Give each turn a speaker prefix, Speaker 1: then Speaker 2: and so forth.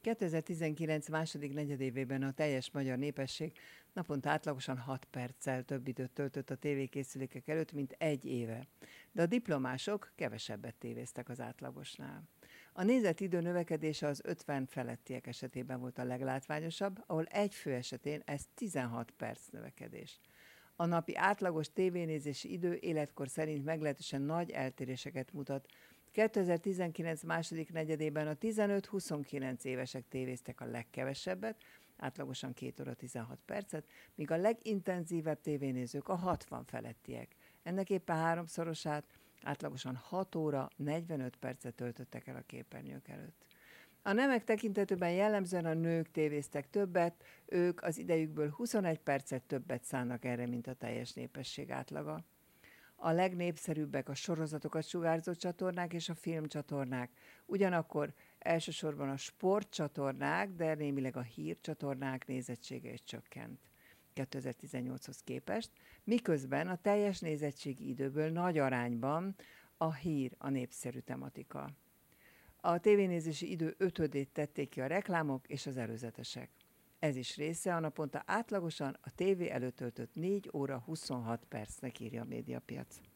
Speaker 1: 2019 második negyedévében a teljes magyar népesség naponta átlagosan 6 perccel több időt töltött a tévékészülékek előtt, mint egy éve. De a diplomások kevesebbet tévéztek az átlagosnál. A nézett idő növekedése az 50 felettiek esetében volt a leglátványosabb, ahol egy fő esetén ez 16 perc növekedés. A napi átlagos tévénézési idő életkor szerint meglehetősen nagy eltéréseket mutat. 2019 második negyedében a 15-29 évesek tévéztek a legkevesebbet, átlagosan 2 óra 16 percet, míg a legintenzívebb tévénézők a 60 felettiek. Ennek éppen háromszorosát, átlagosan 6 óra 45 percet töltöttek el a képernyők előtt. A nemek tekintetében jellemzően a nők tévéztek többet, ők az idejükből 21 percet többet szánnak erre, mint a teljes népesség átlaga. A legnépszerűbbek a sorozatokat sugárzó csatornák és a filmcsatornák. Ugyanakkor elsősorban a sportcsatornák, de némileg a hírcsatornák nézettsége is csökkent 2018-hoz képest, miközben a teljes nézettségi időből nagy arányban a hír a népszerű tematika. A tévénézési idő 5/5-ét tették ki a reklámok és az előzetesek. Ez is része a naponta átlagosan a tévé előtt töltött 4 óra 26 percnek, írja a Médiapiac.